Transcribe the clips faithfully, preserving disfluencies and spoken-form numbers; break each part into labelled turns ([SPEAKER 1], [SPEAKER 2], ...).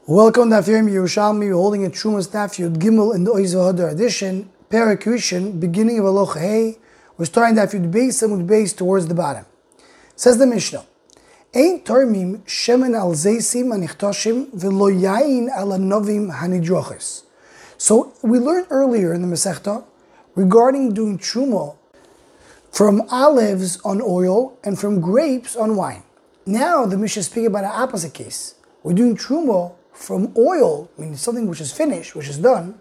[SPEAKER 1] Welcome to Daf Yomi Yerushalmi. We're holding a Trumas Daf Yud Gimel in the Oiz V'Hadar edition, Perek Rishon, beginning of Aloha Hey. We're starting Daf Yud Beis and Yud Beis towards the bottom. Says the Mishnah, Ein Tormim Shemen al Zeisim Anichtoshim V'lo Yain al Anovim Hanidroches. So we learned earlier in the Masechta regarding doing Truma from olives on oil and from grapes on wine. Now the Mishnah is speaking about an opposite case. We're doing Truma from oil, meaning something which is finished, which is done,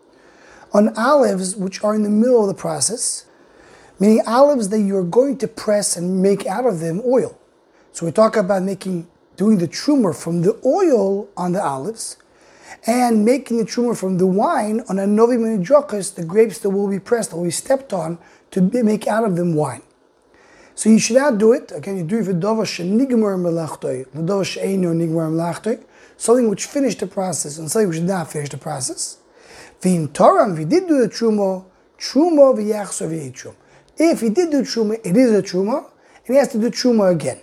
[SPEAKER 1] on olives which are in the middle of the process, meaning olives that you're going to press and make out of them oil. So we talk about making, doing the truma from the oil on the olives, and making the truma from the wine on a novi menidrochus, the grapes that will be pressed, that will be stepped on, to be, make out of them wine. So you should not do it, again, you do it for dova shenigmar melachtoi, the dova she'eino nigmar melachtoi, something which finished the process and something which did not finish the process. V'im Torah, if he did do the truma, truma v'yachso v'yitrum. If he did do truma, it is a truma, and he has to do truma again.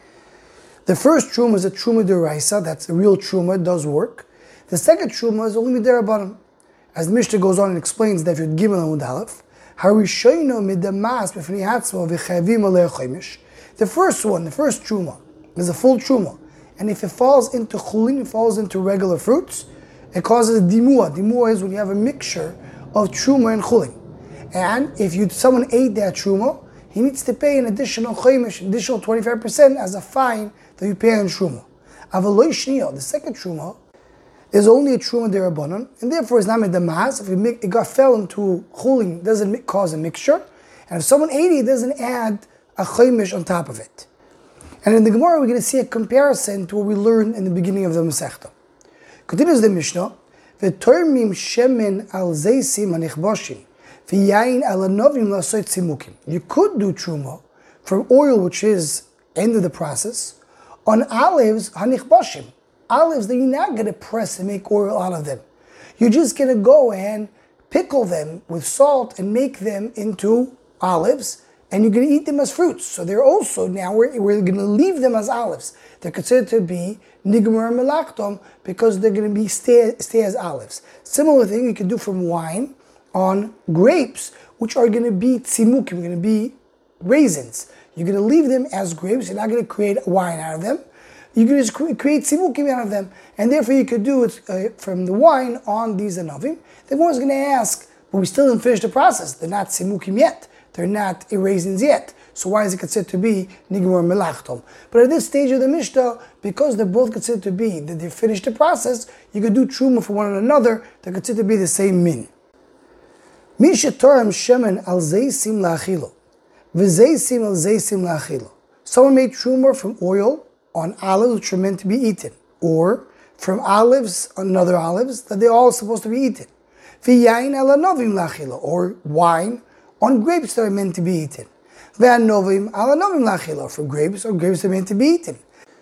[SPEAKER 1] The first truma is a truma deraisa, that's a real truma, it does work. The second truma is only midirabanan. As the Mishnah goes on and explains that if you're given on Aleph, harishoino midamas b'fnei hatzmo v'chayvim alei chomish. The first one, the first truma, is a full truma. And if it falls into chulin, it falls into regular fruits, it causes dimua. Dimua is when you have a mixture of truma and chulin. And if you someone ate that truma, he needs to pay an additional chomish, additional twenty-five percent as a fine that you pay on truma. Avaloi shniya, the second truma, is only a truma derabanan, and therefore it's not medamas. If it, make, it got fell into chulin, it doesn't cause a mixture. And if someone ate it, it doesn't add a chomish on top of it. And in the Gemara, we're going to see a comparison to what we learned in the beginning of the Masechta. Continues the Mishnah, V'tormim shemen al zeisim hanichboshim, v'yayin al anovim lasoit tzimukim. You could do truma from oil, which is end of the process, on olives hanichboshim, olives that you're not going to press and make oil out of them. You're just going to go and pickle them with salt and make them into olives, and you're going to eat them as fruits. So they're also, now we're, we're going to leave them as olives. They're considered to be nigmar melachtom because they're going to be stay, stay as olives. Similar thing you can do from wine on grapes, which are going to be tzimukim, going to be raisins. You're going to leave them as grapes. You're not going to create wine out of them. You can just create tzimukim out of them. And therefore you could do it uh, from the wine on these anovim. The one is going to ask, but we still didn't finish the process. They're not tzimukim yet. They're not raisins yet. So why is it considered to be nigmar melachtom? But at this stage of the Mishnah, because they're both considered to be, that they finished the process, you could do truma for one another, they're considered to be the same min. Misha toram shemen al zeisim la'achilo, v'zeisim al zeisim la'achilo. Someone made truma from oil on olives which are meant to be eaten, or from olives on other olives that they're all supposed to be eaten. V'yayin al anovim la'achilo, or wine on grapes that are meant to be eaten. Ve'anovim al anovim la'achilo, for grapes or grapes that are meant to be eaten.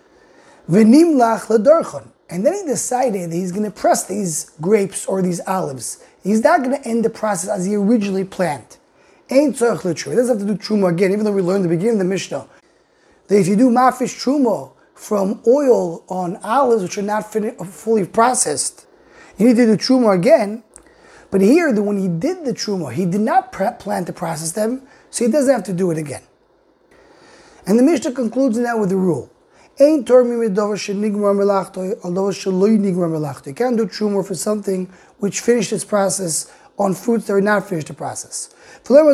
[SPEAKER 1] Ve'nimlach l'darchon, and then he decided that he's going to press these grapes or these olives. He's not going to end the process as he originally planned. Ain't tzorich l'truma. He doesn't have to do truma again, even though we learned at the beginning of the Mishnah that if you do mafish truma from oil on olives which are not fin- fully processed, you need to do truma again. But here, the, when he did the truma, he did not pre- plan to process them, so he doesn't have to do it again. And the Mishnah concludes now with the rule: Ein tormim edavar shenigmar melachtoi al davar sheloi nigmar melachtoi. You can't do truma for something which finished its process on fruits that are not finished the process. And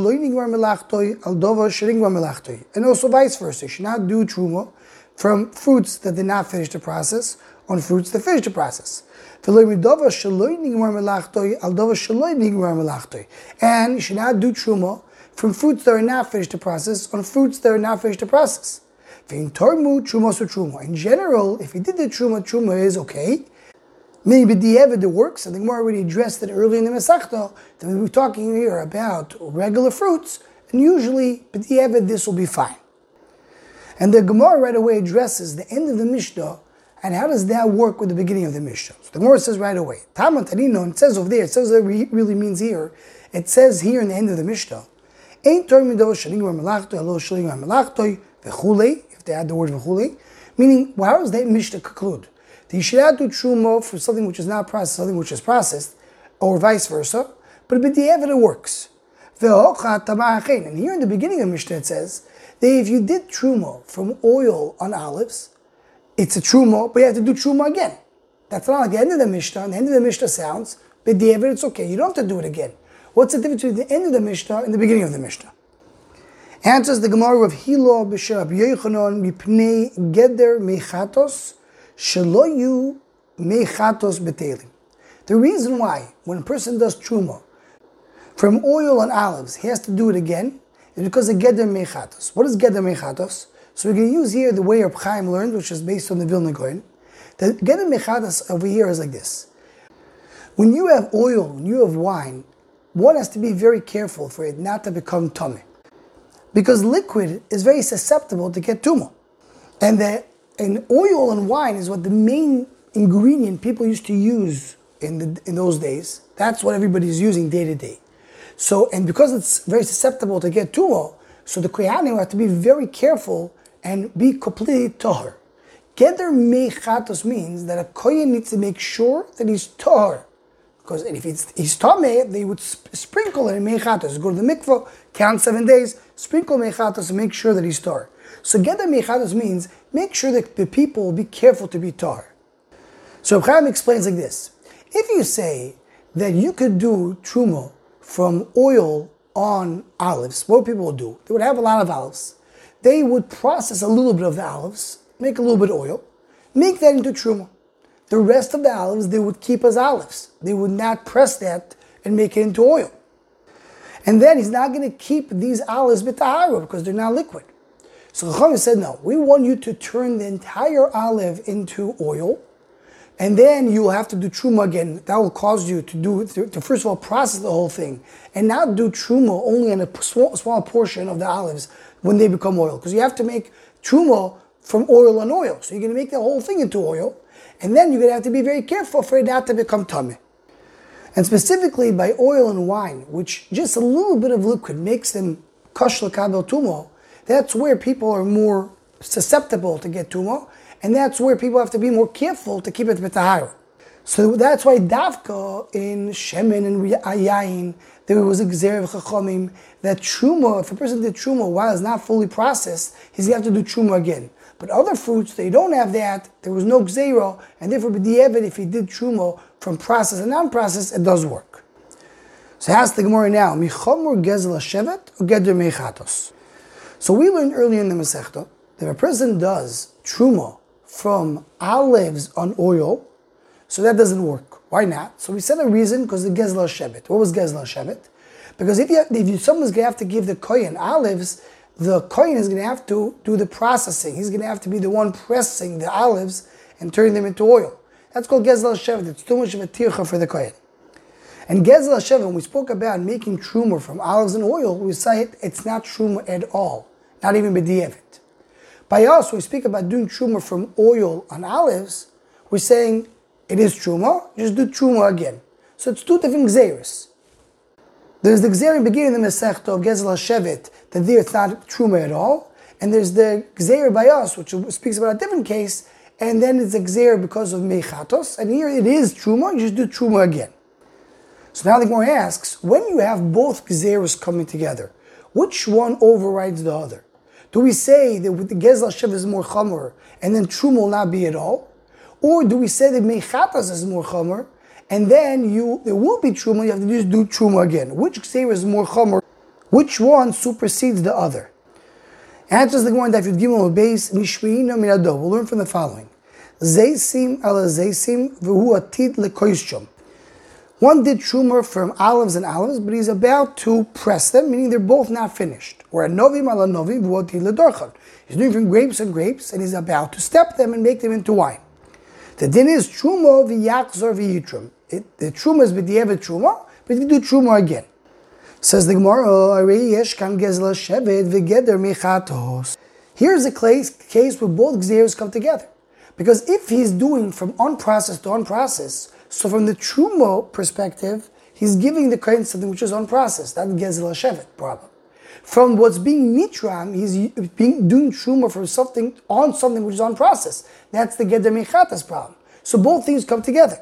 [SPEAKER 1] also vice versa. You should not do truma from fruits that did not finish the process on fruits that finished the process. And you should not do truma from fruits that are not finished the process on fruits that are not finished the process. In general, if you did the truma, truma is okay. Maybe b'diavad it works. I think we already addressed it earlier in the Masechta that we were talking here about regular fruits, and usually b'diavad this will be fine. And the Gemara right away addresses the end of the Mishnah, and how does that work with the beginning of the Mishnah? So the Gemara says right away, Taman Tanino, it says over there, it says what it really means here. It says here in the end of the Mishnah, Ein tormim edavar shenigmar melachtoi al lo shenigmar melachtoi v'chulei, if they add the word v'chulei, meaning, well, how does that Mishnah conclude? that you should not do truma for something which is not processed, something which is processed, or vice versa, but b'diavad it works. And here in the beginning of Mishnah it says that if you did truma from oil on olives, it's a truma, but you have to do truma again. That's not like the end of the Mishnah. And the end of the Mishnah sounds, b'diavad it's okay, you don't have to do it again. What's the difference between the end of the Mishnah and the beginning of the Mishnah? Answers the Gemara of Hilo b'shem Rabbi Yochanan mipnei geder mechatos shelo yu mechatos betelim. The reason why when a person does truma from oil on olives, he has to do it again, is because of geder mechatos. What is geder mechatos? So we're going to use here the way Reb Chaim learned, which is based on the Vilna Gaon. The geder mechatos over here is like this. When you have oil, when you have wine, one has to be very careful for it not to become tummy. Because liquid is very susceptible to get tumah. And the and oil and wine is what the main ingredient people used to use in the in those days. That's what everybody's using day to day. So, and because it's very susceptible to get tumah, so the kohanim have to be very careful and be completely tahor. Geder mechatos means that a kohen needs to make sure that he's tahor. Because if it's, he's tameh, they would sp- sprinkle it in mechatos. Go to the mikvah, count seven days, sprinkle mechatos and make sure that he's tar. So geder mechatos means make sure that the people will be careful to be tar. So Reb Chaim explains like this. If you say that you could do truma from oil on olives, what people would do? They would have a lot of olives. They would process a little bit of the olives, make a little bit of oil, make that into truma. The rest of the olives they would keep as olives. They would not press that and make it into oil. And then he's not going to keep these olives b'tahara because they're not liquid. So Chachamim said, no, we want you to turn the entire olive into oil, and then you'll have to do truma again. That will cause you to do to, to first of all process the whole thing, and not do truma only in a small, small portion of the olives when they become oil, because you have to make truma from oil and oil. So you're going to make the whole thing into oil, and then you're going to have to be very careful for it not to become tummy. And specifically by oil and wine, which just a little bit of liquid makes them kash l'kabel tumah, that's where people are more susceptible to get tumah, and that's where people have to be more careful to keep it b'tahara. So that's why Davka in Shemen and Yayin, there was a Gzer of Chachamim that truma, if a person did truma while it's not fully processed, he's going to have to do truma again. But other fruits, they don't have that, there was no Gzera, and therefore b'diavad, if he did truma from processed and non-processed, it does work. So ask the Gemara now, Michomur gezel shevet or geder mechatos? So we learned earlier in the Masechta that if a person does truma from olives on oil, so that doesn't work. Why not? So we said a reason, because the Gezla Shevet. What was Gezla Shevet? Because if you have, if you, someone's going to have to give the kohen olives, the kohen is going to have to do the processing. He's going to have to be the one pressing the olives and turning them into oil. That's called Gezla Shevet. It's too much of a tircha for the kohen. And Gezla Shevet, when we spoke about making truma from olives and oil, we say it, it's not truma at all. Not even b'diavad. By us, when we speak about doing truma from oil on olives, we're saying it is truma, just do truma again. So it's two different gzeres. There's the gzer in the beginning of the Masechta of Gezla Shevet, that there it's not truma at all, and there's the gzer by us, which speaks about a different case, and then it's a gzer because of mechatos, and here it is truma, you just do truma again. So now the Gemara asks, when you have both gzeros coming together, which one overrides the other? Do we say that with the Gezla Shevet is more chamor, and then truma will not be at all? Or do we say that mechatas is more chamor, and then you there will be truma, you have to just do truma again? Which gzeira is more chamor? Which one supersedes the other? Answers the Gemara that if you give them a base, mishmeina minado. We'll learn from the following: Zeisim ala zeisim v'hu atid lekoyshom. One did truma from olives and olives, but he's about to press them, meaning they're both not finished. Or a novim ala novim v'hu atid ledorchan. He's doing from grapes and grapes, and he's about to step them and make them into wine. The din is truma v'yachzor v'yitrum. The truma is b'diavad truma, but you do truma again. Says the Gemara, Arei yesh kan gezla shevet v'geder mechatos. Here's a case, case where both gzeros come together. Because if he's doing from unprocessed to unprocessed, so from the truma perspective, he's giving the kohen something which is unprocessed. That's gezla shevet problem. From what's being mitram, he's being, doing truma from something on something which is unprocessed. That's the geder mechatas problem. So both things come together.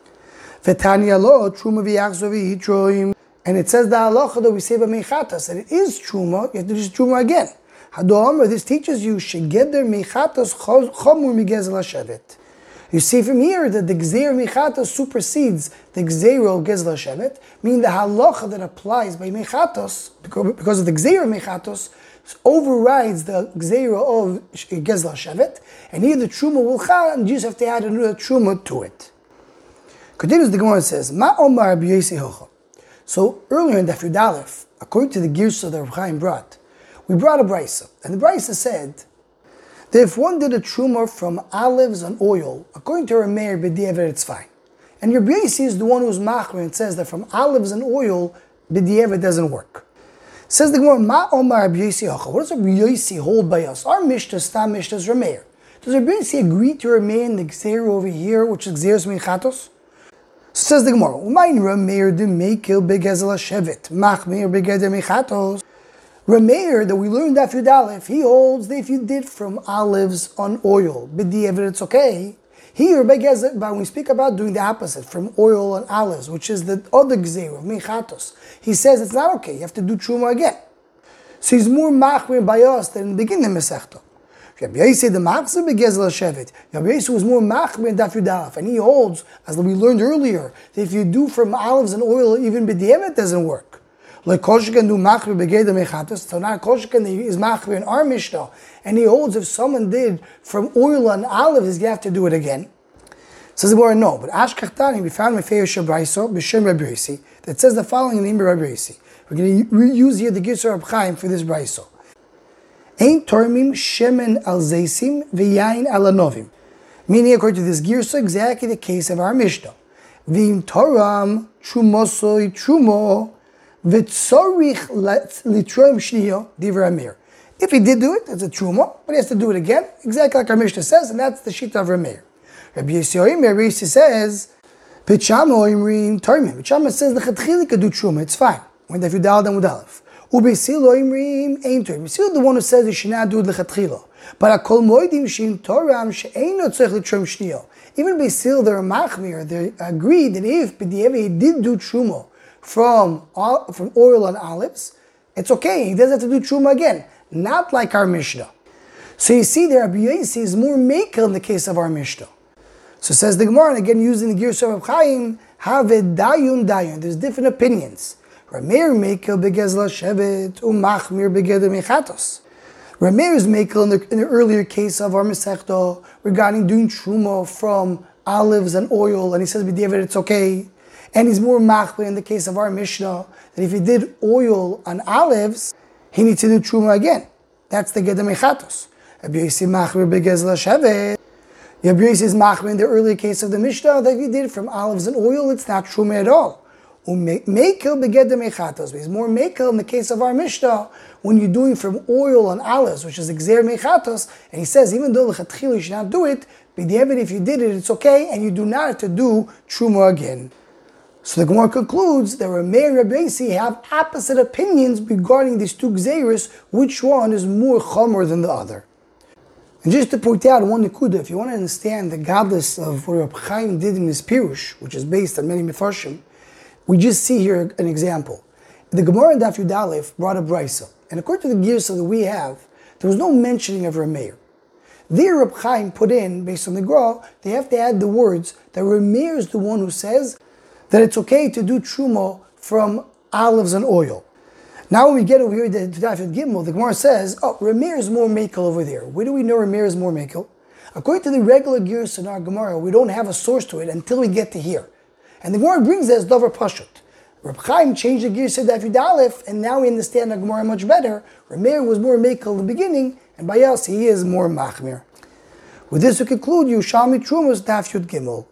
[SPEAKER 1] V'tanya lo truma v'yachzor v'yitroim. And it says the halacha that we say b'meichatas, and it is truma, you have to do truma again. Hadomer, this teaches you, shegeder meichatas chomur migezel hashevet. You see from here that the gzeir meichatas supersedes the gzeir of gezel hashevet, meaning the halacha that applies by meichatas, because of the gzeir meichatas, overrides the gzeir of gezel hashevet, and here the truma will chal, and you just have to add another truma to it. Continues the Gemara and says, Ma omar Rabbi Yossi hocha. So earlier in Daf Yud Aleph, according to the Girsa that Reb Chaim brought, we brought a brisa, and the brisa said that if one did a truma from olives and oil, according to Rameir b'di'evet it's fine. And Rabbi Yossi is the one who's machmer and says that from olives and oil b'di'evet doesn't work. Says the Gemara, Ma omar Rabbi Yossi hocha. What does Rabbi Yossi hold by us? Our Mishnah, Stam Mishnah is Rameir. Does Rabbi Yossi agree to Rameir in the Gzeir over here, which is Gzeir Minchatos? So says the Gemara, Umayin Rameir de Meikil begezel hashevet, machmir begeder mechatos. Rameir that we learned Daf Yud Aleph, he holds that if you did from olives on oil, b'di'evet it's okay. Here, begezel, but when we speak about doing the opposite, from oil on olives, which is the other gzeir of mechatos, he says it's not okay. You have to do truma again. So he's more machmir by us than in the beginning of Masechta. Rabbi Yossi the machzor begezel hashevet. Rabbi Yossi was more machmir in Daf Yud Aleph, and he holds, as we learned earlier, that if you do from olives and oil, even b'di'evet doesn't work. Like kol shekan do machmir begeder mechatos. So now kol shekan is machmir in our Mishnah, and he holds if someone did from oil and olives, you have to do it again. Says the Gemara, no, but Ash Kachtani, we found my favorite Shabraiso b'shem Rabbi Yossi that says the following in the name of Rabbi Yossi. We're going to use here the Girsa of Chaim for this Braiso. Ein tormim shemen al zeisim v'yain al anovim. Meaning, according to this girsa, exactly the case of our Mishnah. V'im toram trumosoi trumo v'tzorich litroim shniyo divrei Rameir. If he did do it, it's a truma, but he has to do it again, exactly like our Mishnah says, and that's the shita of Rameir. Rabbi Yossi Rabbi Yossi says, Pichama oimrim tormim. Pichama says the chatchili could do truma, it's fine. When if you dial them with aleph. Ubesil oimrim ein torim. Ubesil the one who says you should not do it lechatchila. But akol moedim shein toram she'eino tzorich litrom shniyo. Even Besil, they're machmir. They agreed that if b'di'evet he did do truma from from oil and olives, it's okay. He doesn't have to do truma again. Not like our Mishnah. So you see, there Rabbi Yossi is more makel in the case of our Mishnah. So says the Gemara, and again using the Girsa of Chaim, have dayun dayun. There's different opinions. Rameir mekel begezel hashevet umachmir begeder mechatos. Rameir is mekel in the, in the earlier case of our Masechta regarding doing truma from olives and oil, and he says b'di'evet it's okay. And he's more machmir in the case of our Mishnah that if he did oil and olives, he needs to do truma again. That's the geder mechatos. Rabbi Yossi machmir begezel hashevet. Rabbi Yossi is machmir in the earlier case of the Mishnah that if he did from olives and oil, it's not truma at all. Mekel begeder mechatos. He's more mekel in the case of our Mishnah when you're doing from oil and olives, which is gzeir mechatos. And he says even though lechatchila you should not do it, b'di'evet if you did it, it's okay, and you do not have to do truma again. So the Gemara concludes that Rameir and Rabbi Yossi have opposite opinions regarding these two gzeiros, which one is more chomer than the other. And just to point out one nekuda, if you want to understand the godless of what Reb Chaim did in his Pirush, which is based on many Mefarshim, we just see here an example. The Gemara in Daf Yud Aleph brought a brisa, and according to the Girsa that we have, there was no mentioning of Rameir. There, Reb Chaim put in, based on the Gra, they have to add the words that Rameir is the one who says that it's okay to do truma from olives and oil. Now when we get over here to Daf Yud Gimel, the Gemara says, oh, Rameir is more mekel over there. Where do we know Rameir is more mekel? According to the regular Girsa in our Gemara, we don't have a source to it until we get to here. And the Gemara brings us Dover Pashut. Reb Chaim changed the Girsa Daf Yud Aleph, and now we understand the Gemara much better. Rameir was more mekel in the beginning, and by us he is more machmir. With this we conclude Yerushalmi Trumas Daf Yud Gimel.